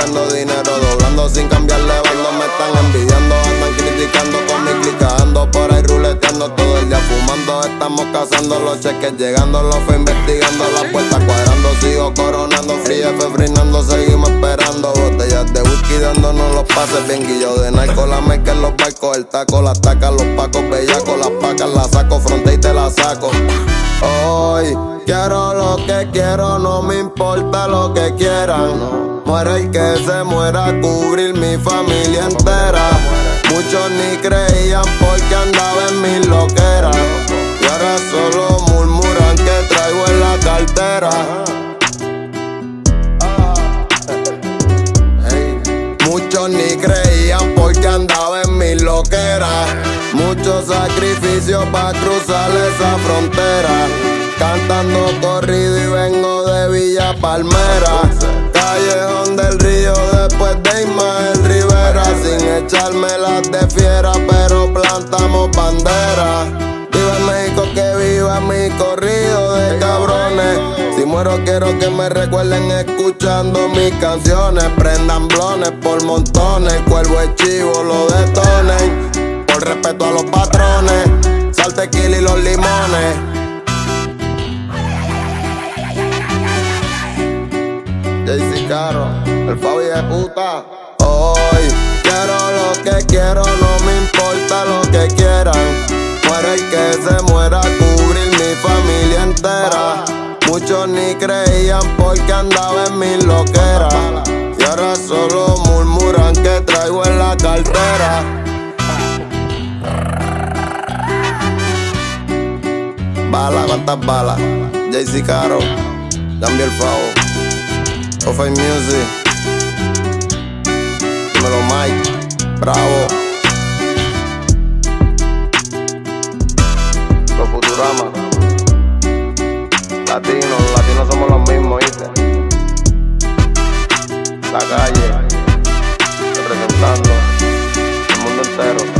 haciendo dinero, doblando sin cambiarle bando. Me están envidiando, andan criticando con mi clica. Ando por ahí ruleteando todo el día fumando. Estamos cazando los cheques, llegando, los fue investigando. Las puertas cuadrando, sigo coronando. Free F frinando, seguimos esperando. Botellas de whisky dándonos los pases. Bien guillo de narco, la mezcla en los barcos. El taco, las tacas, los pacos bellacos. Las pacas las saco, fronte y te las saco. Hoy quiero lo que quiero, no me importa lo que quieran. Muere el que se muera, cubrir mi familia entera. Muchos ni creían porque andaba en mis loqueras. Y ahora solo murmuran que traigo en la cartera. Muchos ni creían porque andaba en mis loqueras. Muchos sacrificios pa' cruzar esa frontera. Cantando corrido y vengo de Villa Palmera. Callejón del Río después de Ismael Rivera. Sin echarme las de fiera, pero plantamos bandera. Viva México, que viva mi corrido de cabrones. Si muero quiero que me recuerden escuchando mis canciones. Prendan blones por montones, cuervo y chivo lo detonen. Por respeto a los patrones, sal, tequila y los limones. JC Caro, el Fabi de puta. Hoy quiero lo que quiero, no me importa lo que quieran. Muere el que se muera, cubrir mi familia entera. Muchos ni creían porque andaba en mis loqueras. Y ahora solo murmuran que traigo en la cartera. Bala, ¿cuántas balas? JC Caro, cambia el Favo. Ofay Music, dímelo Mike, bravo. Los Futurama, los latinos somos los mismos, ¿viste? La calle, representando el mundo entero.